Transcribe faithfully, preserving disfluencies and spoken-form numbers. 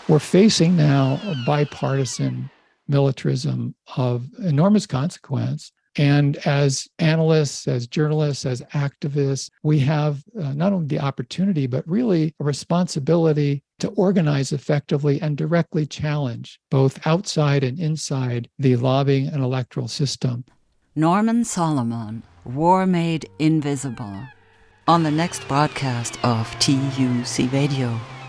We're facing now a bipartisan militarism of enormous consequence. And as analysts, as journalists, as activists, we have uh, not only the opportunity, but really a responsibility to organize effectively and directly challenge both outside and inside the lobbying and electoral system. Norman Solomon, War Made Invisible, on the next broadcast of T U C Radio.